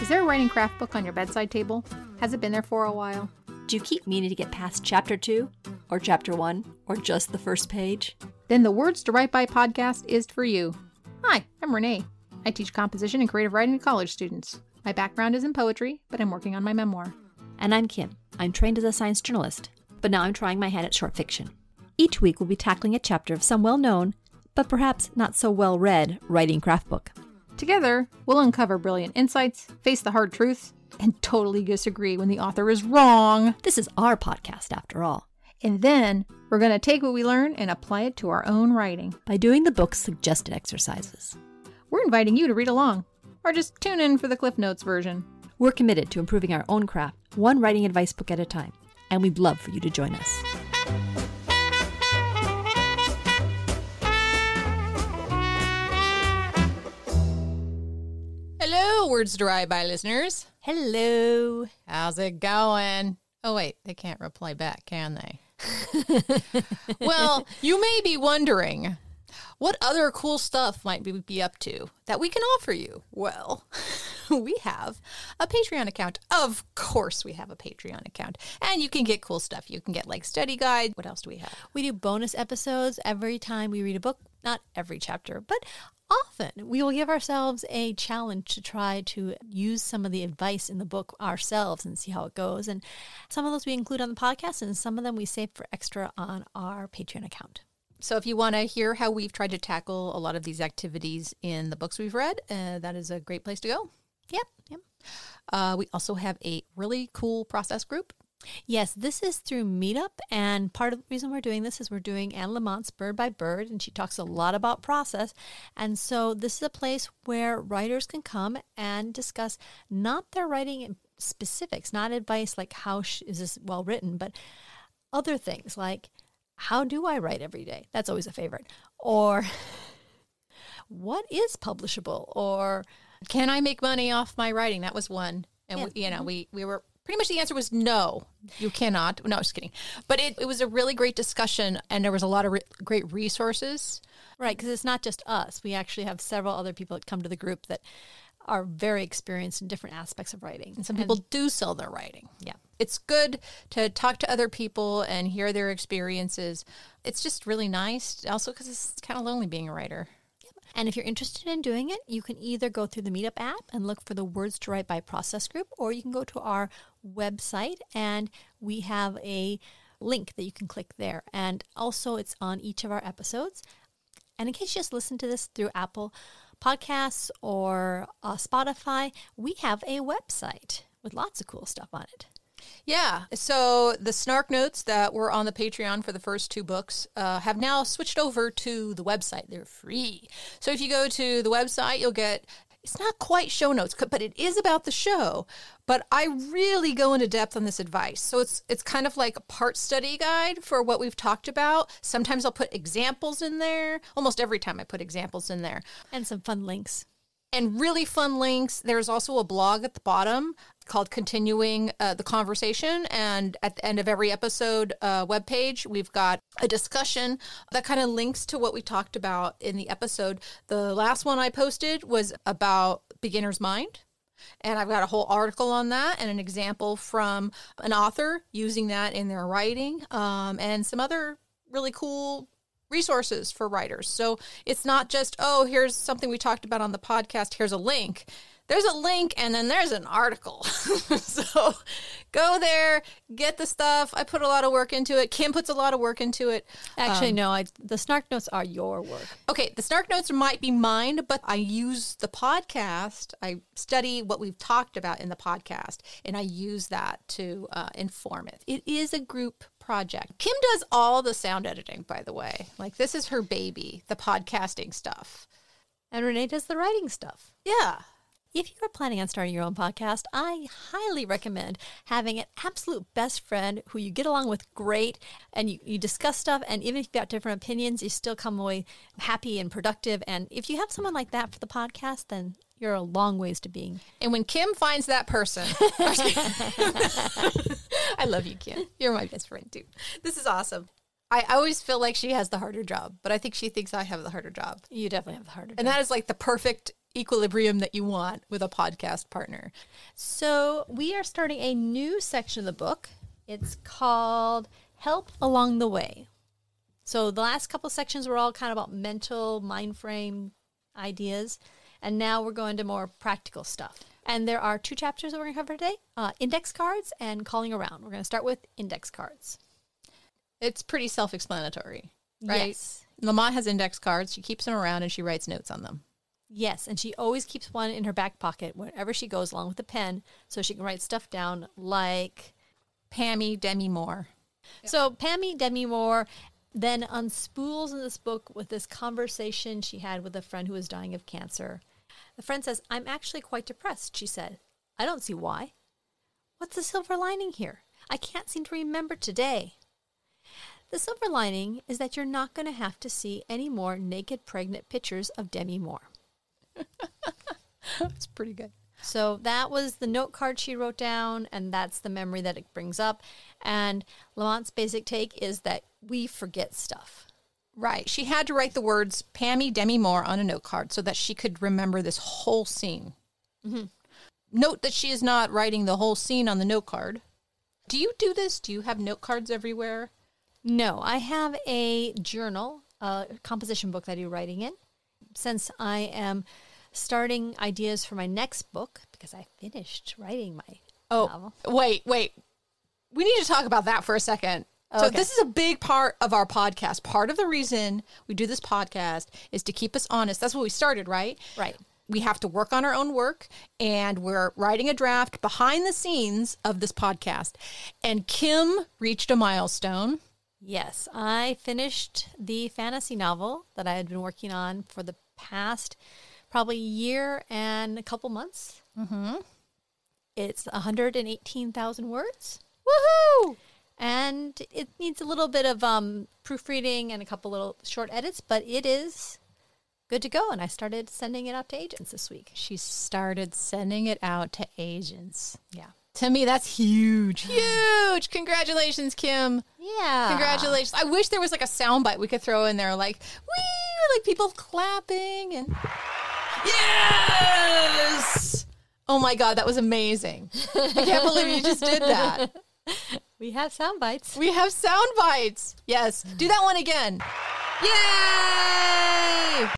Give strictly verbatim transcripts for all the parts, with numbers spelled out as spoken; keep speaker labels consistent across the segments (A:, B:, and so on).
A: there a writing craft book on your bedside table? Has it been there for a while?
B: Do you keep meaning to get past chapter two, or chapter one, or just the first page?
A: Then the Words to Write By podcast is for you. Hi, I'm Renee. I teach composition and creative writing to college students. My background is in poetry, but I'm working on my memoir.
B: And I'm Kim. I'm trained as a science journalist, but now I'm trying my hand at short fiction. Each week we'll be tackling a chapter of some well-known, but perhaps not so well-read, writing craft book.
A: Together, we'll uncover brilliant insights, face the hard truths, and totally disagree when the author is wrong.
B: This is our podcast, after all.
A: And then we're going to take what we learn and apply it to our own writing.
B: By doing the book's suggested exercises.
A: We're inviting you to read along, or just tune in for the Cliff Notes version.
B: We're committed to improving our own craft, one writing advice book at a time, and we'd love for you to join us.
C: Hello, Words to Write By listeners.
B: Hello.
C: How's it going? Oh, wait, they can't reply back, can they? Well, you may be wondering, what other cool stuff might we be up to that we can offer you? Well, we have a Patreon account. Of course we have a Patreon account. And you can get cool stuff. You can get like study guide. What else do we have?
B: We do bonus episodes every time we read a book. Not every chapter, but often we will give ourselves a challenge to try to use some of the advice in the book ourselves and see how it goes. And some of those we include on the podcast, and some of them we save for extra on our Patreon account.
C: So if you want to hear how we've tried to tackle a lot of these activities in the books we've read, uh, that is a great place to go.
B: Yep, yep.
C: Uh, we also have a really cool process group.
B: Yes, this is through Meetup, and part of the reason we're doing this is we're doing Anne Lamont's Bird by Bird, and she talks a lot about process. And so this is a place where writers can come and discuss not their writing specifics, not advice like how sh- is this well written, but other things like, how do I write every day? That's always a favorite. Or what is publishable? Or
C: can I make money off my writing? That was one. And,
B: yeah.
C: we, you know, we, we were pretty much the answer was no, you cannot. No, just kidding. But it, it was a really great discussion, and there was a lot of re- great resources.
B: Right, because it's not just us. We actually have several other people that come to the group that are very experienced in different aspects of writing.
C: And some people and, do sell their writing.
B: Yeah.
C: It's good to talk to other people and hear their experiences. It's just really nice, also because it's kind of lonely being a writer.
B: And if you're interested in doing it, you can either go through the Meetup app and look for the Words to Write By process group, or you can go to our website and we have a link that you can click there. And also it's on each of our episodes. And in case you just listen to this through Apple Podcasts or uh, Spotify, we have a website with lots of cool stuff on it.
C: Yeah. So the Snark Notes that were on the Patreon for the first two books uh, have now switched over to the website. They're free. So if you go to the website, you'll get, it's not quite show notes, but it is about the show. But I really go into depth on this advice. So it's it's kind of like a part study guide for what we've talked about. Sometimes I'll put examples in there. Almost every time I put examples in there.
B: And some fun links.
C: And really fun links. There's also a blog at the bottom called Continuing uh, the Conversation. And at the end of every episode uh, webpage, we've got a discussion that kind of links to what we talked about in the episode. The last one I posted was about beginner's mind. And I've got a whole article on that and an example from an author using that in their writing um, and some other really cool resources for writers. So it's not just, oh, here's something we talked about on the podcast, here's a link. There's a link and then there's an article. So go there, get the stuff. I put a lot of work into it. Kim puts a lot of work into it.
B: Actually,
C: um,
B: no, I, the Snark Notes are your work.
C: Okay, the Snark Notes might be mine, but I use the podcast. I study what we've talked about in the podcast, and I use that to uh, inform it. It is a group project. Kim does all the sound editing, by the way. Like, this is her baby, the podcasting stuff.
B: And Renee does the writing stuff.
C: Yeah.
B: If you are planning on starting your own podcast, I highly recommend having an absolute best friend who you get along with great, and you, you discuss stuff, and even if you've got different opinions, you still come away happy and productive. And if you have someone like that for the podcast, then you're a long ways to being.
C: And when Kim finds that person, I love you, Kim. You're my best friend, too. This is awesome. I always feel like she has the harder job, but I think she thinks I have the harder job.
B: You definitely have the harder job.
C: And that is like the perfect equilibrium that you want with a podcast partner.
B: So we are starting a new section of the book. It's called Help Along the Way. So the last couple of sections were all kind of about mental, mind frame ideas. And now we're going to more practical stuff. And there are two chapters that we're going to cover today, uh, index cards and calling around. We're going to start with index cards.
C: It's pretty self-explanatory, right?
B: Yes.
C: Lamont has index cards. She keeps them around and she writes notes on them.
B: Yes, and she always keeps one in her back pocket wherever she goes, along with a pen, so she can write stuff down like
C: Pammy Demi Moore.
B: So Pammy Demi Moore then unspools in this book with this conversation she had with a friend who was dying of cancer. The friend says, "I'm actually quite depressed," she said. "I don't see why. What's the silver lining here? I can't seem to remember today." The silver lining is that you're not going to have to see any more naked pregnant pictures of Demi Moore.
C: That's pretty good.
B: So that was the note card she wrote down, and that's the memory that it brings up. And Lamont's basic take is that we forget stuff.
C: Right. She had to write the words Pammy Demi Moore on a note card so that she could remember this whole scene. Mm-hmm. Note that she is not writing the whole scene on the note card. Do you do this? Do you have note cards everywhere?
B: No, I have a journal, a composition book that I do writing in. Since I am starting ideas for my next book, because I finished writing my
C: oh,
B: novel.
C: Wait, wait. We need to talk about that for a second. So
B: Okay.
C: this is a big part of our podcast. Part of the reason we do this podcast is to keep us honest. That's what we started, right?
B: Right.
C: We have to work on our own work, and we're writing a draft behind the scenes of this podcast. And Kim reached a milestone.
B: Yes, I finished the fantasy novel that I had been working on for the past probably year and a couple months. Mm-hmm. It's one hundred eighteen thousand words.
C: Woohoo!
B: And it needs a little bit of um, proofreading and a couple little short edits, but it is good to go. And I started sending it out to agents this week.
C: She started sending it out to agents.
B: Yeah.
C: To me, that's huge. Huge. Congratulations, Kim.
B: Yeah.
C: Congratulations. I wish there was like a soundbite we could throw in there, like, wee, like people clapping and yes! Oh my God, that was amazing. I can't believe you just did that.
B: We have sound bites.
C: We have sound bites. Yes. Do that one again. Yay!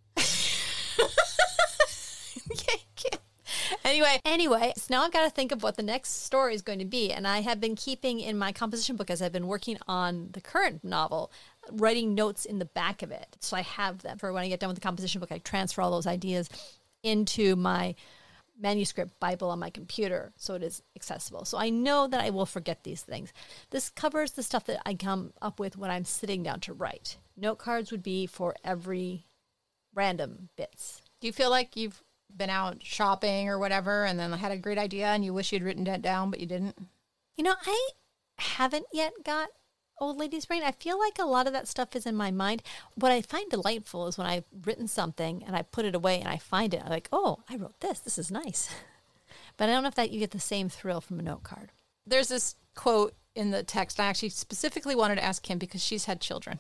C: Anyway.
B: Anyway, so now I've got to think of what the next story is going to be. And I have been keeping in my composition book, as I've been working on the current novel, writing notes in the back of it. So I have them for when I get done with the composition book. I transfer all those ideas into my manuscript Bible on my computer so it is accessible. So I know that I will forget these things. This covers the stuff that I come up with when I'm sitting down to write. Note cards would be for every random bits.
C: Do you feel like you've been out shopping or whatever and then had a great idea and you wish you'd written that down, but you didn't?
B: You know, I haven't yet got old lady's brain. I feel like a lot of that stuff is in my mind. What I find delightful is when I've written something and I put it away and I find it. I'm like, oh, I wrote this. This is nice. But I don't know if that you get the same thrill from a note card.
C: There's this quote in the text. I actually specifically wanted to ask Kim because she's had children.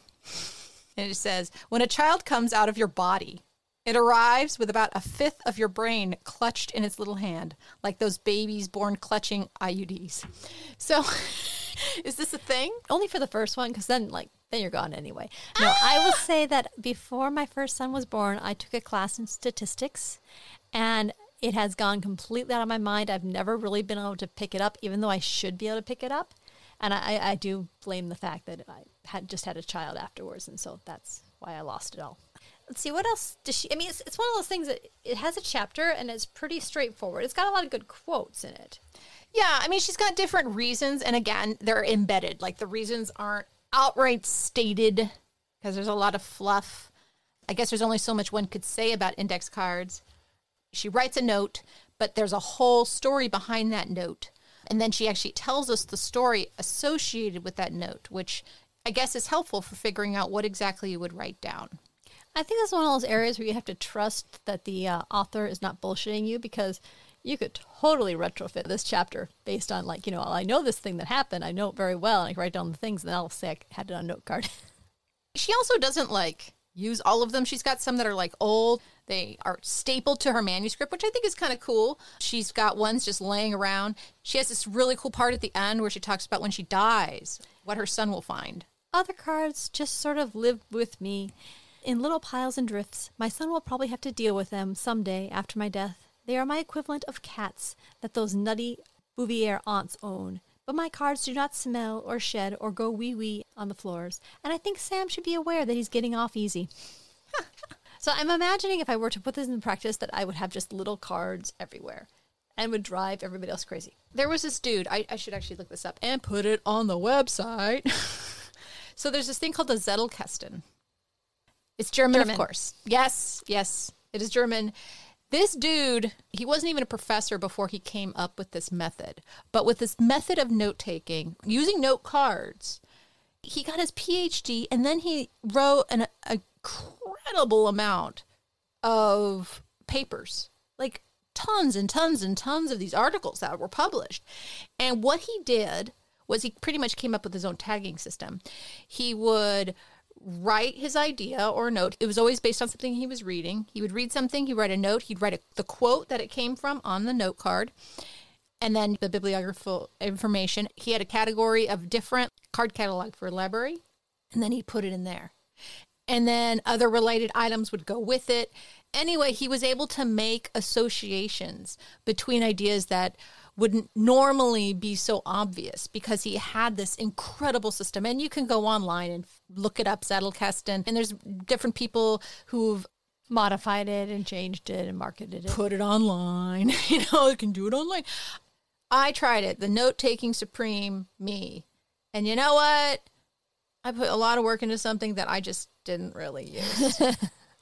C: And it says, when a child comes out of your body, it arrives with about a fifth of your brain clutched in its little hand, like those babies born clutching I U Ds. So, is this a thing?
B: Only for the first one, because then, like, then you're gone anyway. No, ah! I will say that before my first son was born, I took a class in statistics, and it has gone completely out of my mind. I've never really been able to pick it up, even though I should be able to pick it up. And I, I do blame the fact that I had just had a child afterwards, and so that's why I lost it all. Let's see, what else does she... I mean, it's, it's one of those things that it has a chapter, and it's pretty straightforward. It's got a lot of good quotes in it.
C: Yeah, I mean, she's got different reasons, and again, they're embedded. Like, the reasons aren't outright stated, because there's a lot of fluff. I guess there's only so much one could say about index cards. She writes a note, but there's a whole story behind that note. And then she actually tells us the story associated with that note, which I guess is helpful for figuring out what exactly you would write down.
B: I think that's one of those areas where you have to trust that the uh, author is not bullshitting you, because you could totally retrofit this chapter based on, like, you know, I know this thing that happened. I know it very well. And I can write down the things, and then I'll say I had it on a note card.
C: She also doesn't, like, use all of them. She's got some that are, like, old. They are stapled to her manuscript, which I think is kind of cool. She's got ones just laying around. She has this really cool part at the end where she talks about when she dies, what her son will find.
B: Other cards just sort of live with me in little piles and drifts. My son will probably have to deal with them someday after my death. They are my equivalent of cats that those nutty Bouvier aunts own. But my cards do not smell or shed or go wee-wee on the floors. And I think Sam should be aware that he's getting off easy. So I'm imagining if I were to put this in practice that I would have just little cards everywhere and would drive everybody else crazy.
C: There was this dude, I, I should actually look this up and put it on the website. So there's this thing called the Zettelkasten. It's German,
B: German,
C: of course. Yes, yes, it is German. This dude, he wasn't even a professor before he came up with this method. But with this method of note-taking, using note cards, he got his P H D, and then he wrote an incredible amount of papers. Like tons and tons and tons of these articles that were published. And what he did was he pretty much came up with his own tagging system. He would write his idea or note. It was always based on something he was reading. He would read something, he'd write a note, he'd write a, the quote that it came from on the note card, and then the bibliographical information. He had a category of different card catalog for a library, and then he'd put it in there. And then other related items would go with it. Anyway, he was able to make associations between ideas that wouldn't normally be so obvious because he had this incredible system. And you can go online and look it up, Zettelkasten, and there's different people who've
B: modified it and changed it and marketed it.
C: Put it online. You know, you can do it online. I tried it, the note-taking supreme me. And you know what? I put a lot of work into something that I just didn't really use.
B: A lot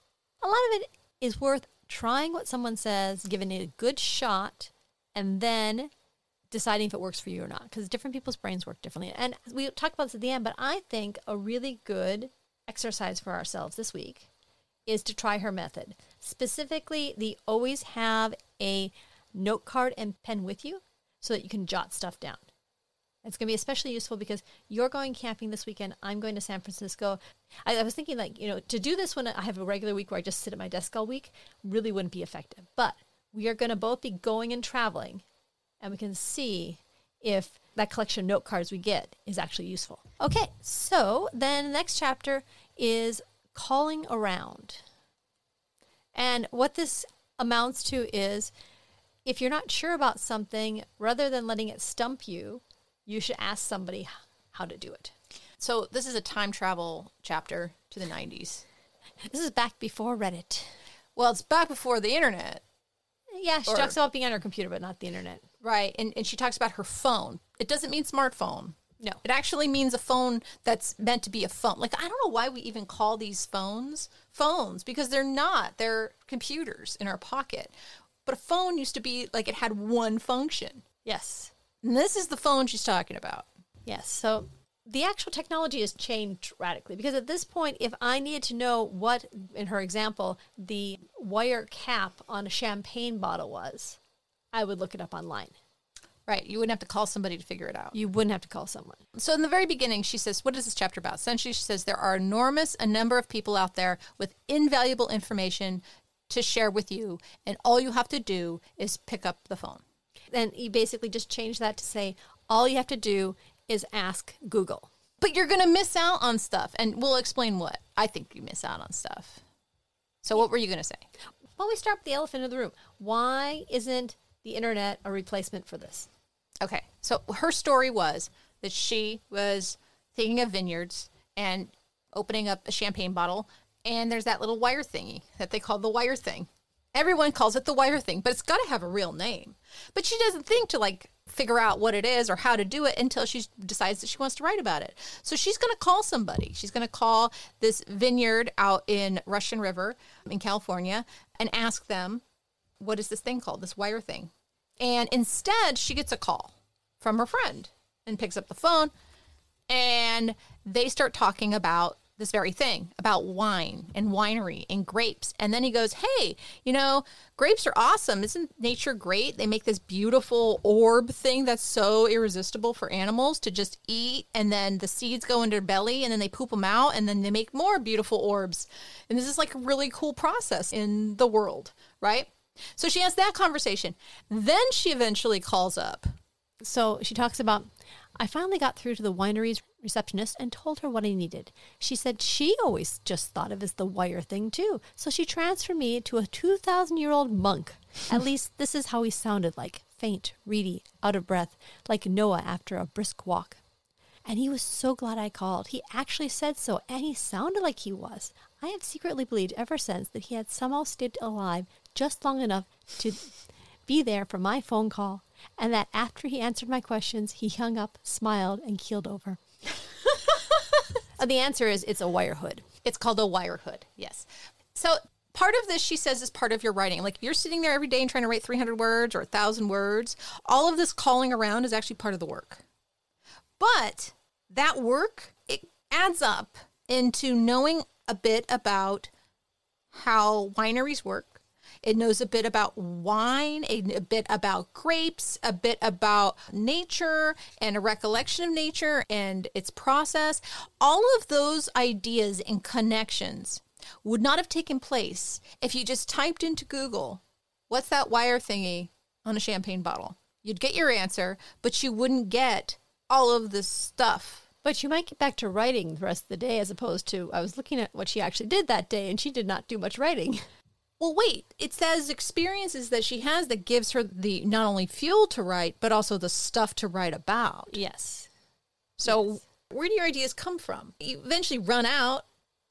B: of it is worth trying what someone says, giving it a good shot, and then deciding if it works for you or not, because different people's brains work differently. And we talked about this at the end, but I think a really good exercise for ourselves this week is to try her method. Specifically, the always have a note card and pen with you so that you can jot stuff down. It's going to be especially useful because you're going camping this weekend. I'm going to San Francisco. I, I was thinking, like, you know, to do this when I have a regular week where I just sit at my desk all week really wouldn't be effective. But we are going to both be going and traveling, and we can see if that collection of note cards we get is actually useful. Okay, so then the next chapter is calling around. And what this amounts to is if you're not sure about something, rather than letting it stump you, you should ask somebody how to do it.
C: So this is a time travel chapter to the nineties.
B: This is back before Reddit.
C: Well, it's back before the internet.
B: Yeah, she
C: Or-
B: talks about being on her computer, but not the internet.
C: Right. And, and she talks about her phone. It doesn't mean smartphone.
B: No.
C: It actually means a phone that's meant to be a phone. Like, I don't know why we even call these phones phones, because they're not. They're computers in our pocket. But a phone used to be like it had one function.
B: Yes.
C: And this is the phone she's talking about.
B: Yes. So the actual technology has changed radically because at this point, if I needed to know what, in her example, the wire cap on a champagne bottle was, I would look it up online.
C: Right. You wouldn't have to call somebody to figure it out.
B: You wouldn't have to call someone.
C: So in the very beginning, she says, what is this chapter about? Essentially, she says there are enormous a number of people out there with invaluable information to share with you, and all you have to do is pick up the phone.
B: And you basically just change that to say, all you have to do is ask Google.
C: But you're going to miss out on stuff, and we'll explain what. I think you miss out on stuff. So what were you going to say?
B: Well, we start with the elephant in the room. Why isn't the internet a replacement for this?
C: Okay, so her story was that she was thinking of vineyards and opening up a champagne bottle, and there's that little wire thingy that they call the wire thing. Everyone calls it the wire thing, but it's got to have a real name. But she doesn't think to, like, figure out what it is or how to do it until she decides that she wants to write about it. So she's going to call somebody. She's going to call this vineyard out in Russian River in California and ask them, what is this thing called, this wire thing? And instead, she gets a call from her friend and picks up the phone, and they start talking about this very thing about wine and winery and grapes. And then he goes, hey, you know, grapes are awesome. Isn't nature great? They make this beautiful orb thing that's so irresistible for animals to just eat. And then the seeds go into their belly and then they poop them out and then they make more beautiful orbs. And this is like a really cool process in the world, right? So she has that conversation. Then she eventually calls up.
B: So she talks about, I finally got through to the winery's receptionist and told her what I needed. She said she always just thought of it as the wire thing too. So she transferred me to a two thousand year old monk. At least this is how he sounded like, faint, reedy, out of breath, like Noah after a brisk walk. And he was so glad I called. He actually said so, and he sounded like he was. I have secretly believed ever since that he had somehow stayed alive just long enough to be there for my phone call, and that after he answered my questions, he hung up, smiled, and keeled over. uh, the answer is it's a wire hood.
C: It's called a wire hood, yes. So part of this, she says, is part of your writing. Like if you're sitting there every day and trying to write three hundred words or one thousand words, all of this calling around is actually part of the work. But that work, it adds up into knowing a bit about how wineries work. It knows a bit about wine, a, a bit about grapes, a bit about nature and a recollection of nature and its process. All of those ideas and connections would not have taken place if you just typed into Google, what's that wire thingy on a champagne bottle? You'd get your answer, but you wouldn't get all of this stuff.
B: But you might get back to writing the rest of the day as opposed to, I was looking at what she actually did that day and she did not do much writing.
C: Well, wait, it's those experiences that she has that gives her the not only fuel to write, but also the stuff to write about.
B: Yes.
C: So
B: yes.
C: Where do your ideas come from? You eventually run out,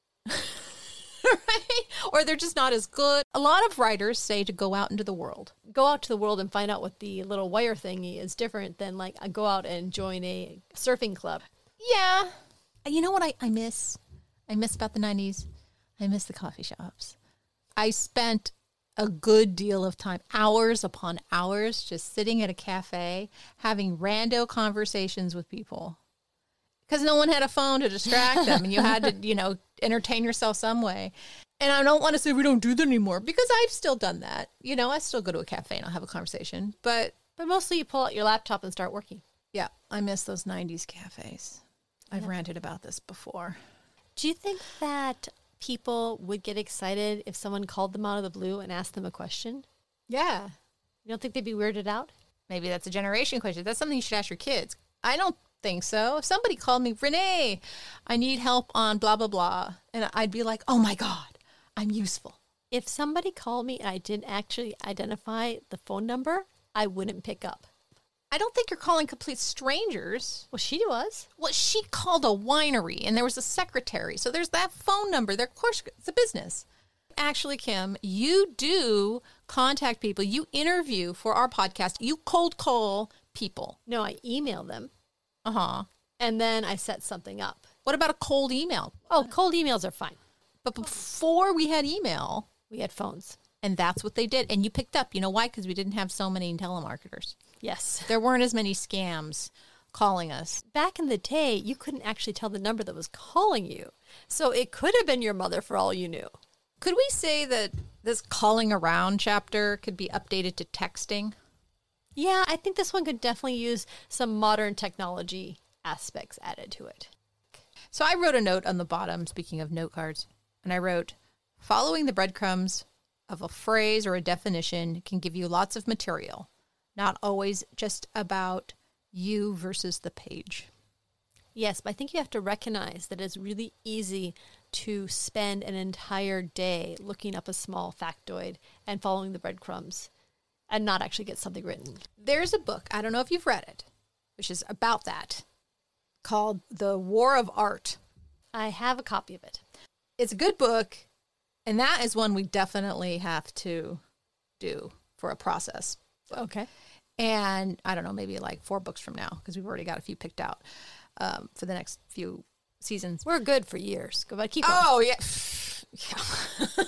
C: right? Or they're just not as good. A lot of writers say to go out into the world.
B: Go out to the world and find out what the little wire thingy is different than like I go out and join a surfing club.
C: Yeah. You know what I, I miss? I miss about the nineties? I miss the coffee shops. I spent a good deal of time, hours upon hours, just sitting at a cafe, having rando conversations with people. Because no one had a phone to distract them, and you had to, you know, entertain yourself some way. And I don't want to say we don't do that anymore, because I've still done that. You know, I still go to a cafe and I'll have a conversation. But
B: but mostly you pull out your laptop and start working.
C: Yeah, I miss those nineties cafes. I've yeah. ranted about this before.
B: Do you think that people would get excited if someone called them out of the blue and asked them a question?
C: Yeah.
B: You don't think they'd be weirded out?
C: Maybe that's a generation question. That's something you should ask your kids. I don't think so. If somebody called me, Renee, I need help on blah, blah, blah. And I'd be like, oh my God, I'm useful.
B: If somebody called me and I didn't actually identify the phone number, I wouldn't pick up.
C: I don't think you're calling complete strangers.
B: Well, she was.
C: Well, she called a winery and there was a secretary. So there's that phone number. There, of course, it's a business. Actually, Kim, you do contact people. You interview for our podcast. You cold call people.
B: No, I email them.
C: Uh-huh.
B: And then I set something up.
C: What about a cold email?
B: Oh, cold emails are fine.
C: But before we had email,
B: we had phones.
C: And that's what they did. And you picked up. You know why? Because we didn't have so many telemarketers.
B: Yes.
C: There weren't as many scams calling us.
B: Back in the day, you couldn't actually tell the number that was calling you. So it could have been your mother for all you knew.
C: Could we say that this calling around chapter could be updated to texting?
B: Yeah, I think this one could definitely use some modern technology aspects added to it.
C: So I wrote a note on the bottom, speaking of note cards, and I wrote, following the breadcrumbs of a phrase or a definition can give you lots of material, not always just about you versus the page.
B: Yes, but I think you have to recognize that it's really easy to spend an entire day looking up a small factoid and following the breadcrumbs and not actually get something written.
C: There's a book, I don't know if you've read it, which is about that, called The War of Art.
B: I have a copy of it.
C: It's a good book, and that is one we definitely have to do for a process book.
B: Okay.
C: And I don't know, maybe like four books from now, because we've already got a few picked out um, for the next few seasons.
B: We're good for years. Go ahead, keep
C: going. Oh,
B: yeah.
C: yeah.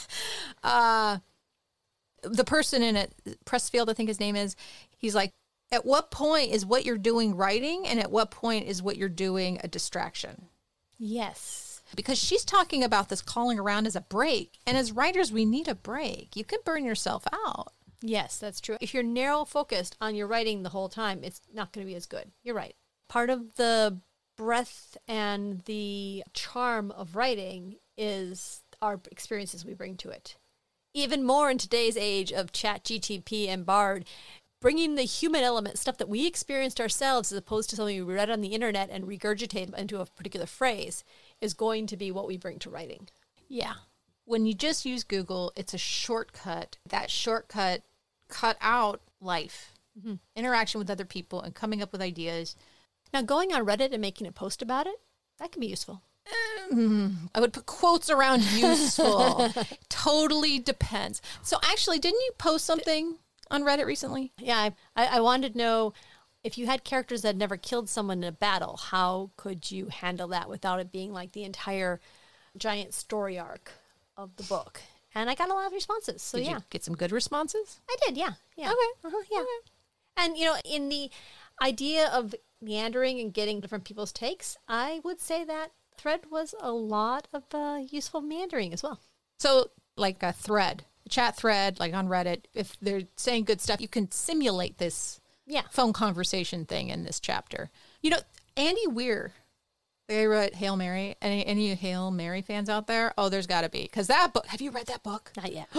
C: uh, the person in it, Pressfield, I think his name is, he's like, at what point is what you're doing writing, and at what point is what you're doing a distraction?
B: Yes.
C: because she's talking about this calling around as a break. And as writers, we need a break. You can burn yourself out.
B: Yes, that's true. If you're narrow focused on your writing the whole time, it's not going to be as good. You're right. Part of the breadth and the charm of writing is our experiences we bring to it. Even more in today's age of Chat G T P and Bard, bringing the human element, stuff that we experienced ourselves as opposed to something we read on the internet and regurgitate into a particular phrase, is going to be what we bring to writing.
C: Yeah. When you just use Google, it's a shortcut. That shortcut cut out life, mm-hmm. interaction with other people, and coming up with ideas.
B: Now, going on Reddit and making a post about it, that can be useful.
C: Um, I would put quotes around useful. Totally depends. So actually, didn't you post something on Reddit recently?
B: Yeah, I, I wanted to know if you had characters that had never killed someone in a battle, how could you handle that without it being like the entire giant story arc of the book? And I got a lot of responses. So
C: did
B: yeah.
C: you get some good responses?
B: I did, yeah. yeah.
C: Okay.
B: Uh-huh, yeah. Okay. And, you know, in the idea of meandering and getting different people's takes, I would say that thread was a lot of uh, useful meandering as well.
C: So like a thread, a chat thread, like on Reddit, if they're saying good stuff, you can simulate this
B: yeah.
C: phone conversation thing in this chapter. You know, Andy Weir, they wrote Hail Mary. Any, any Hail Mary fans out there? Oh, there's got to be. Because that book, have you read that book?
B: Not yet.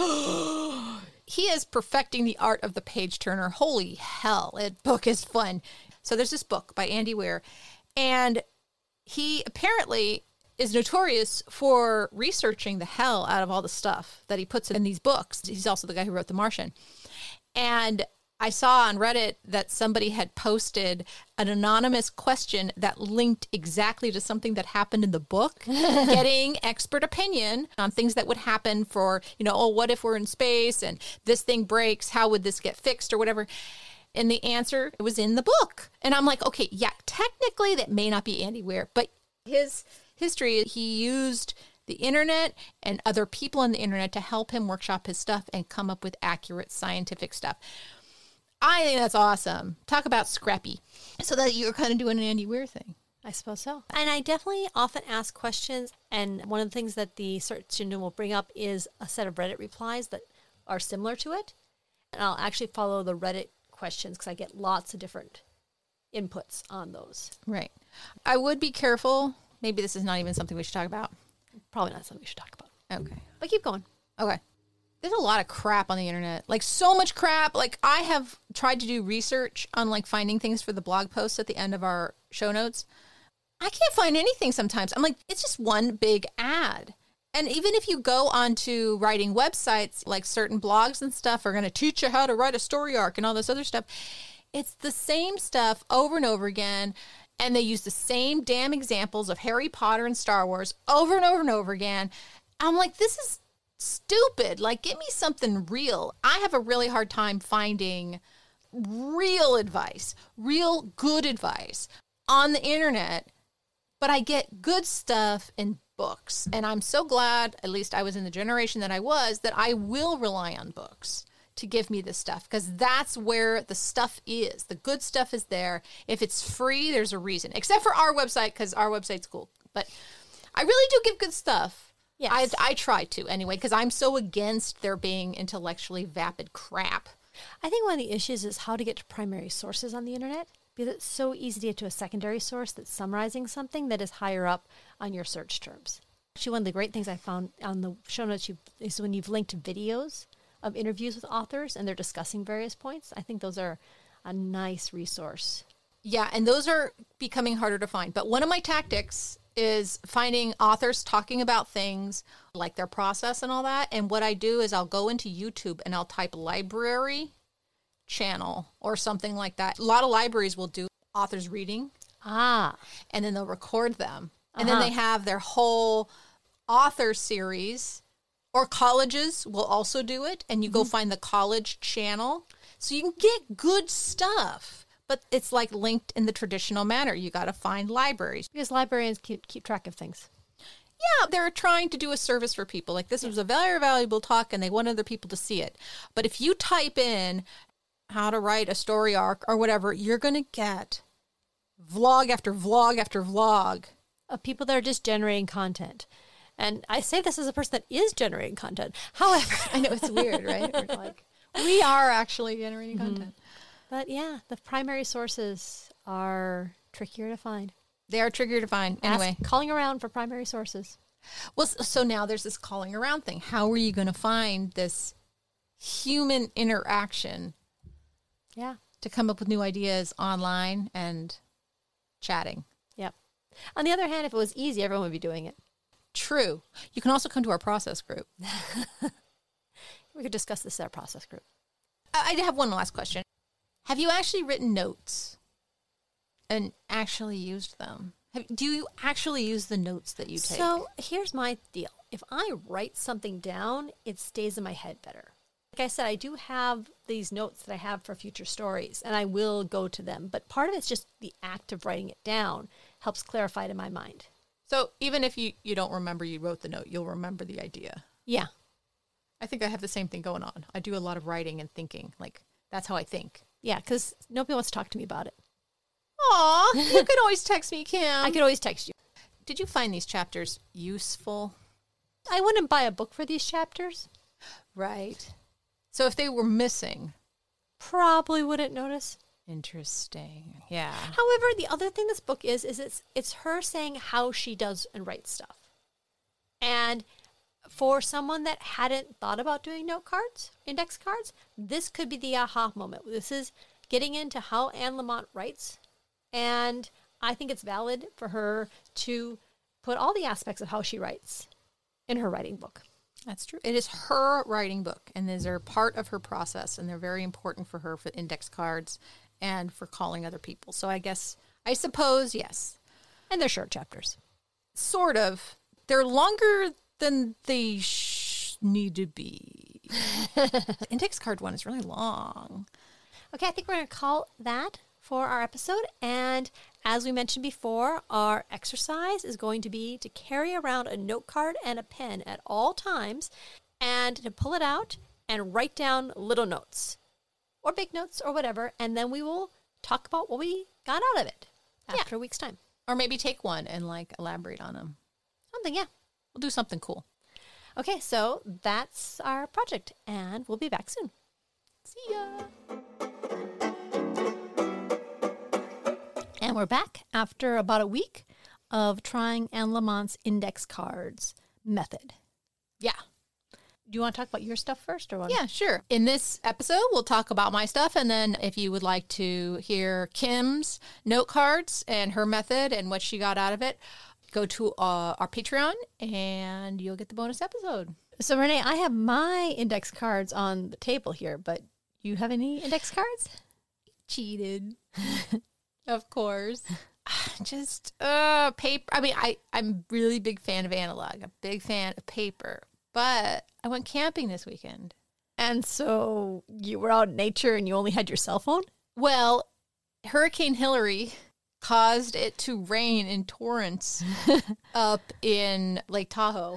C: He is perfecting the art of the page turner. Holy hell, that book is fun. So there's this book by Andy Weir, and he apparently is notorious for researching the hell out of all the stuff that he puts in these books. He's also the guy who wrote The Martian. And I saw on Reddit that somebody had posted an anonymous question that linked exactly to something that happened in the book, getting expert opinion on things that would happen for, you know, oh, what if we're in space and this thing breaks? How would this get fixed or whatever? And the answer was in the book. And I'm like, okay, yeah, technically that may not be Andy Weir, but his history, he used the internet and other people on the internet to help him workshop his stuff and come up with accurate scientific stuff. I think that's awesome. Talk about scrappy. So that you're kind of doing an Andy Weir thing.
B: I suppose so. And I definitely often ask questions. And one of the things that the search engine will bring up is a set of Reddit replies that are similar to it. And I'll actually follow the Reddit questions because I get lots of different inputs on those.
C: Right. I would be careful. Maybe this is not even something we should talk about.
B: Probably not something we should talk about.
C: Okay.
B: But keep going.
C: Okay. There's a lot of crap on the internet. Like so much crap. Like I have tried to do research on like finding things for the blog posts at the end of our show notes. I can't find anything sometimes. I'm like, it's just one big ad. And even if you go onto writing websites, like certain blogs and stuff are going to teach you how to write a story arc and all this other stuff. It's the same stuff over and over again. And they use the same damn examples of Harry Potter and Star Wars over and over and over again. I'm like, this is stupid. Like, give me something real. I have a really hard time finding real advice, real good advice on the internet, but I get good stuff in books. And I'm so glad, at least I was in the generation that I was, that I will rely on books to give me this stuff, because that's where the stuff is. The good stuff is there. If it's free, there's a reason, except for our website, because our website's cool. But I really do give good stuff.
B: Yes.
C: I, I try to anyway, because I'm so against there being intellectually vapid crap.
B: I think one of the issues is how to get to primary sources on the internet, because it's so easy to get to a secondary source that's summarizing something that is higher up on your search terms. Actually, one of the great things I found on the show notes you, is when you've linked videos of interviews with authors and they're discussing various points. I think those are a nice resource.
C: Yeah, and those are becoming harder to find. But one of my tactics is finding authors talking about things like their process and all that. And what I do is I'll go into YouTube and I'll type library channel or something like that. A lot of libraries will do authors reading.
B: Ah.
C: And then they'll record them. And
B: Uh-huh.
C: then they have their whole author series. Or colleges will also do it. And you go find the college channel. So you can get good stuff. But it's like linked in the traditional manner. You got to find libraries.
B: Because librarians keep, keep track of things.
C: Yeah, they're trying to do a service for people. Like this was a very valuable talk and they want other people to see it. But if you type in how to write a story arc or whatever, you're going to get vlog after vlog after vlog
B: of people that are just generating content. And I say this as a person that is generating content. However,
C: I know it's weird, right? We're like, we are actually generating
B: mm-hmm.
C: content.
B: But yeah, the primary sources are trickier to find.
C: They are trickier to find. Anyway.
B: Ask, calling around for primary sources.
C: Well, so now there's this calling around thing. How are you going to find this human interaction?
B: Yeah.
C: To come up with new ideas online and chatting.
B: Yep. On the other hand, if it was easy, everyone would be doing it.
C: True. You can also come to our process group.
B: We could discuss this at our process group.
C: I have one last question. Have you actually written notes and actually used them? Have, do you actually use the notes that you take?
B: So here's my deal. If I write something down, it stays in my head better. Like I said, I do have these notes that I have for future stories, and I will go to them. But part of it's just the act of writing it down helps clarify it in my mind.
C: So even if you, you don't remember you wrote the note, you'll remember the idea.
B: Yeah.
C: I think I have the same thing going on. I do a lot of writing and thinking. Like, that's how I think.
B: Yeah, because nobody wants to talk to me about it.
C: Aw, you can always text me, Kim.
B: I could always text you.
C: Did you find these chapters useful?
B: I wouldn't buy a book for these chapters.
C: Right. So if they were missing,
B: probably wouldn't notice.
C: Interesting. Yeah.
B: However, the other thing this book is, is it's it's her saying how she does and writes stuff. And for someone that hadn't thought about doing note cards, index cards, this could be the aha moment. This is getting into how Anne Lamott writes. And I think it's valid for her to put all the aspects of how she writes in her writing book.
C: That's true. It is her writing book, and these are part of her process, and they're very important for her for index cards and for calling other people. So I guess, I suppose, yes.
B: And they're short chapters.
C: Sort of. They're longer than they sh- need to be. The index card one is really long.
B: Okay, I think we're going to call that for our episode. And as we mentioned before, our exercise is going to be to carry around a note card and a pen at all times and to pull it out and write down little notes or big notes or whatever. And then we will talk about what we got out of it after
C: yeah.
B: a week's time.
C: Or maybe take one and like elaborate on them.
B: Something, yeah.
C: We'll do something cool.
B: Okay, so that's our project and we'll be back soon.
C: See ya.
B: And we're back after about a week of trying Anne Lamott's index cards method.
C: Yeah.
B: Do you want to talk about your stuff first or what?
C: Yeah, sure. In this episode, we'll talk about my stuff. And then if you would like to hear Kim's note cards and her method and what she got out of it, go to uh, our Patreon and you'll get the bonus episode.
B: So, Renee, I have my index cards on the table here, but you have any index cards?
C: Cheated. Of course. Just uh paper. I mean, I, I'm really big fan of analog. A big fan of paper. But I went camping this weekend.
B: And so you were out in nature and you only had your cell phone?
C: Well, Hurricane Hillary caused it to rain in torrents up in Lake Tahoe.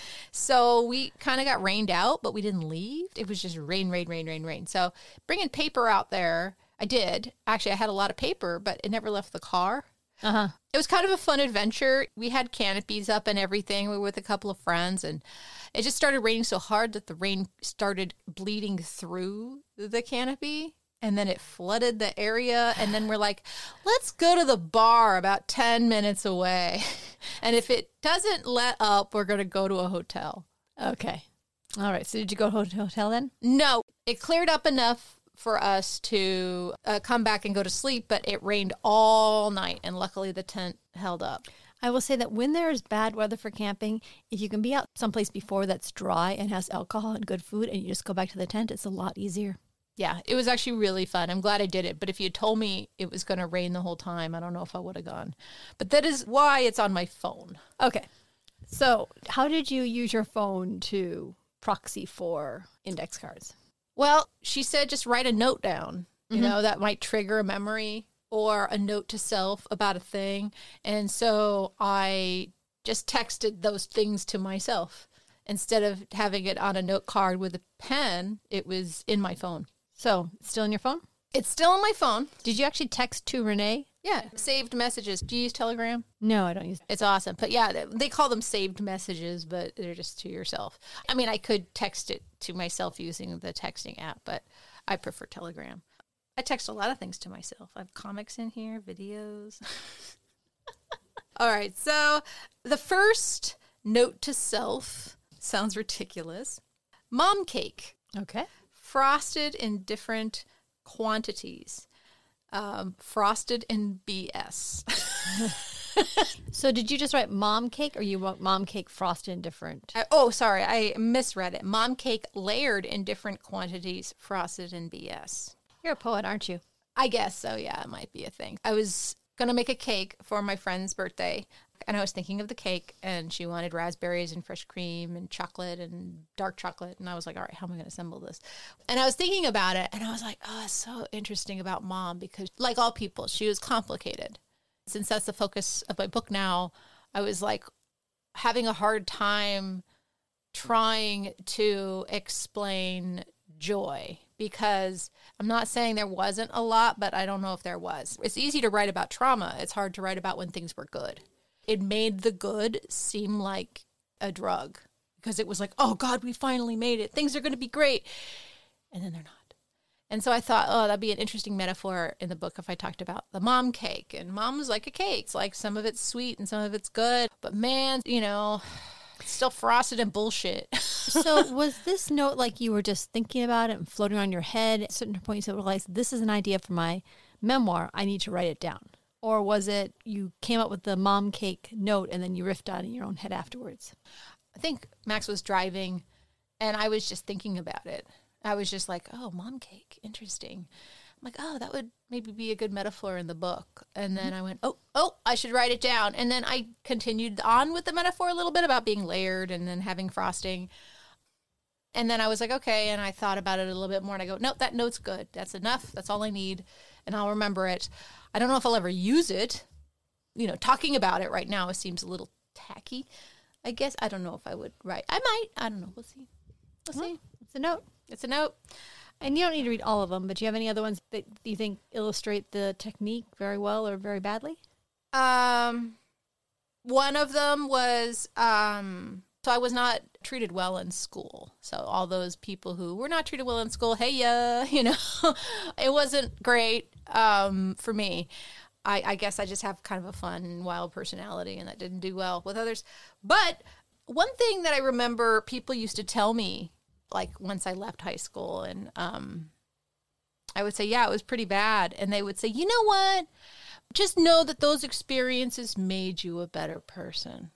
C: So we kind of got rained out, but we didn't leave. It was just rain, rain, rain, rain, rain. So bringing paper out there, I did. Actually, I had a lot of paper, but it never left the car.
B: Uh-huh.
C: It was kind of a fun adventure. We had canopies up and everything. We were with a couple of friends, and it just started raining so hard that the rain started bleeding through the canopy, and then it flooded the area. And then we're like, let's go to the bar about ten minutes away. And if it doesn't let up, we're going to go to a hotel.
B: Okay. All right. So did you go to a hotel then?
C: No, it cleared up enough for us to uh, come back and go to sleep, but it rained all night, and luckily the tent held up.
B: I will say that when there is bad weather for camping, if you can be out someplace before that's dry and has alcohol and good food, and you just go back to the tent, it's a lot easier.
C: Yeah, it was actually really fun. I'm glad I did it, but if you had told me it was going to rain the whole time, I don't know if I would have gone. But that is why it's on my phone.
B: Okay. So how did you use your phone to proxy for index cards?
C: Well, she said just write a note down. You
B: Mm-hmm.
C: know, that might trigger a memory or a note to self about a thing. And so I just texted those things to myself. Instead of having it on a note card with a pen, it was in my phone.
B: So, it's still in your phone?
C: It's still on my phone.
B: Did you actually text to Renee?
C: Yeah, saved messages. Do you use Telegram?
B: No, I don't use
C: It's awesome. But yeah, they call them saved messages, but they're just to yourself. I mean, I could text it to myself using the texting app, but I prefer Telegram. I text a lot of things to myself. I have comics in here, videos. All right, so the first note to self sounds ridiculous. Mom cake.
B: Okay.
C: Frosted in different quantities. Um, frosted in B S.
B: So did you just write mom cake or you wrote mom cake frosted in different?
C: I, oh, sorry. I misread it. Mom cake layered in different quantities, frosted in B S.
B: You're a poet, aren't you?
C: I guess so. Yeah, it might be a thing. I was going to make a cake for my friend's birthday. And I was thinking of the cake, and she wanted raspberries and fresh cream and chocolate and dark chocolate. And I was like, all right, how am I going to assemble this? And I was thinking about it, and I was like, oh, it's so interesting about Mom because, like all people, she was complicated. Since that's the focus of my book now, I was like having a hard time trying to explain joy because I'm not saying there wasn't a lot, but I don't know if there was. It's easy to write about trauma. It's hard to write about when things were good. It made the good seem like a drug because it was like, oh, God, we finally made it. Things are going to be great. And then they're not. And so I thought, oh, that'd be an interesting metaphor in the book if I talked about the mom cake. And mom's like a cake. It's like some of it's sweet and some of it's good. But man, you know, it's still frosted and bullshit.
B: So was this note like you were just thinking about it and floating around your head? At certain points you realized this is an idea for my memoir. I need to write it down. Or was it you came up with the mom cake note and then you riffed on it in your own head afterwards?
C: I think Max was driving and I was just thinking about it. I was just like, oh, mom cake, interesting. I'm like, oh, that would maybe be a good metaphor in the book. And then I went, oh, oh, I should write it down. And then I continued on with the metaphor a little bit about being layered and then having frosting. And then I was like, okay. And I thought about it a little bit more. And I go, nope, that note's good. That's enough. That's all I need. And I'll remember it. I don't know if I'll ever use it. You know, talking about it right now, it seems a little tacky, I guess. I don't know if I would write. I might. I don't know. We'll see. We'll
B: Well,
C: see.
B: it's a note.
C: It's a note.
B: And you don't need to read all of them, but do you have any other ones that you think illustrate the technique very well or very badly?
C: Um, one of them was, um, so I was not treated well in school. So all those people who were not treated well in school, hey, yeah, you know, it wasn't great um, for me. I, I guess I just have kind of a fun, wild personality, and that didn't do well with others. But one thing that I remember people used to tell me, like once I left high school, and um, I would say, yeah, it was pretty bad. And they would say, you know what? Just know that those experiences made you a better person.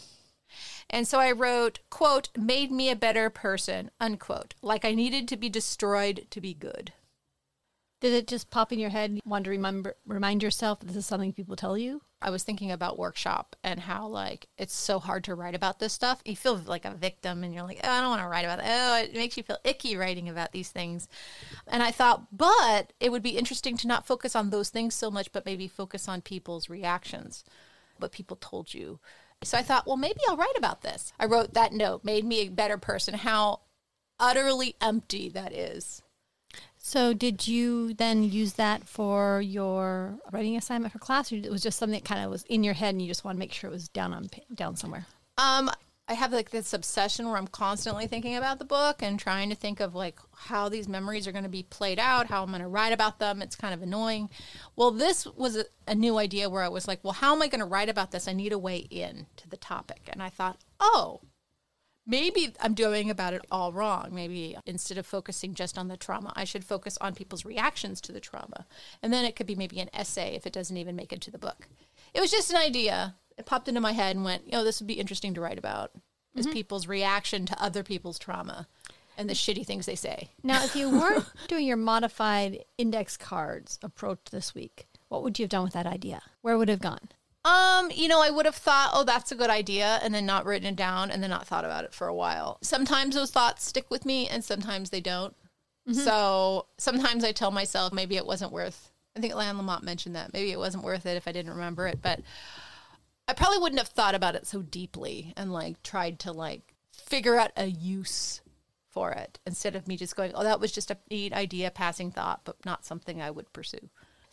C: And so I wrote, quote, made me a better person, unquote, like I needed to be destroyed to be good.
B: Did it just pop in your head and you want to remember, remind yourself that this is something people tell you?
C: I was thinking about workshop and how, like, it's so hard to write about this stuff. You feel like a victim and you're like, oh, I don't want to write about it. Oh, it makes you feel icky writing about these things. And I thought, but it would be interesting to not focus on those things so much, but maybe focus on people's reactions, what people told you. So I thought, well, maybe I'll write about this. I wrote that note, made me a better person, how utterly empty that is.
B: So did you then use that for your writing assignment for class, or it was just something that kind of was in your head and you just want to make sure it was down on down somewhere?
C: Um, I have like this obsession where I'm constantly thinking about the book and trying to think of like how these memories are going to be played out, how I'm going to write about them. It's kind of annoying. Well, this was a, a new idea where I was like, well, how am I going to write about this? I need a way in to the topic. And I thought, oh, maybe I'm doing about it all wrong. Maybe instead of focusing just on the trauma, I should focus on people's reactions to the trauma. And then it could be maybe an essay if it doesn't even make it to the book. It was just an idea. It popped into my head and went, you know, this would be interesting to write about, is mm-hmm. people's reaction to other people's trauma and the shitty things they say.
B: Now, if you weren't doing your modified index cards approach this week, what would you have done with that idea? Where would it have gone?
C: Um, you know, I would have thought, oh, that's a good idea, and then not written it down and then not thought about it for a while. Sometimes those thoughts stick with me and sometimes they don't. Mm-hmm. So sometimes I tell myself maybe it wasn't worth, I think Anne Lamott mentioned that, maybe it wasn't worth it if I didn't remember it, but I probably wouldn't have thought about it so deeply and like tried to like figure out a use for it instead of me just going, oh, that was just a neat idea, passing thought, but not something I would pursue.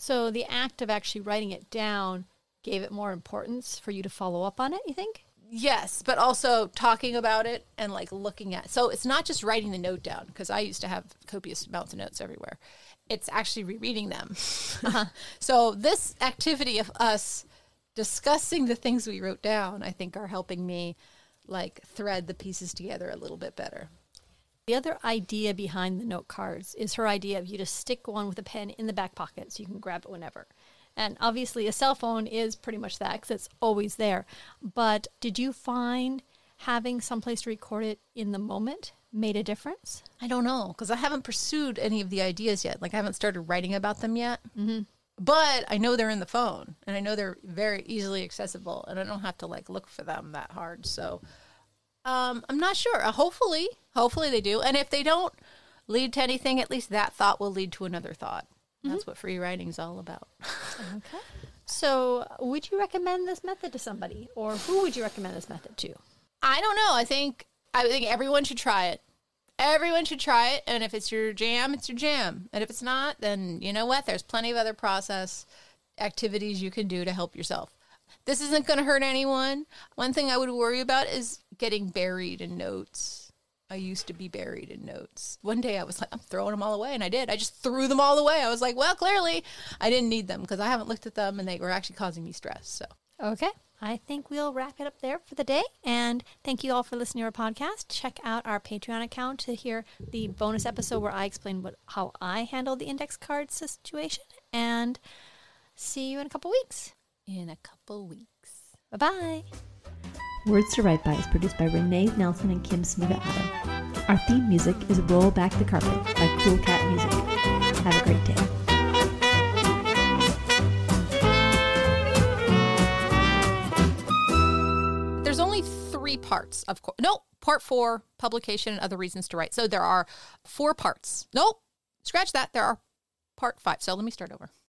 B: So the act of actually writing it down gave it more importance for you to follow up on it, you think?
C: Yes, but also talking about it and like looking at. So it's not just writing the note down, because I used to have copious amounts of notes everywhere. It's actually rereading them. Uh-huh. So this activity of us discussing the things we wrote down, I think, are helping me like thread the pieces together a little bit better.
B: The other idea behind the note cards is her idea of you to stick one with a pen in the back pocket so you can grab it whenever. And obviously a cell phone is pretty much that because it's always there. But did you find having someplace to record it in the moment made a difference?
C: I don't know, because I haven't pursued any of the ideas yet. Like I haven't started writing about them yet.
B: Mm-hmm.
C: But I know they're in the phone, and I know they're very easily accessible, and I don't have to like look for them that hard. So um, I'm not sure. Uh, hopefully, hopefully they do. And if they don't lead to anything, at least that thought will lead to another thought. Mm-hmm. That's what free writing is all about.
B: Okay. So would you recommend this method to somebody, or who would you recommend this method to?
C: I don't know. I think I think everyone should try it. Everyone should try it, and if it's your jam, it's your jam. And if it's not, then you know what? There's plenty of other process activities you can do to help yourself. This isn't going to hurt anyone. One thing I would worry about is getting buried in notes. I used to be buried in notes. One day I was like, I'm throwing them all away, and I did. I just threw them all away. I was like, well, clearly I didn't need them because I haven't looked at them, and they were actually causing me stress. So
B: okay. I think we'll wrap it up there for the day. And thank you all for listening to our podcast. Check out our Patreon account to hear the bonus episode where I explain what how I handled the index card situation. And see you in a couple weeks.
C: In a couple weeks.
B: Bye-bye.
D: Words to Write By is produced by Renee Nelson and Kim Smiga Adam. Our theme music is Roll Back the Carpet by Cool Cat Music. Have a great day.
C: There's only three parts, of course. No, part four, publication and other reasons to write. So there are four parts. Nope, scratch that. There are part five. So let me start over.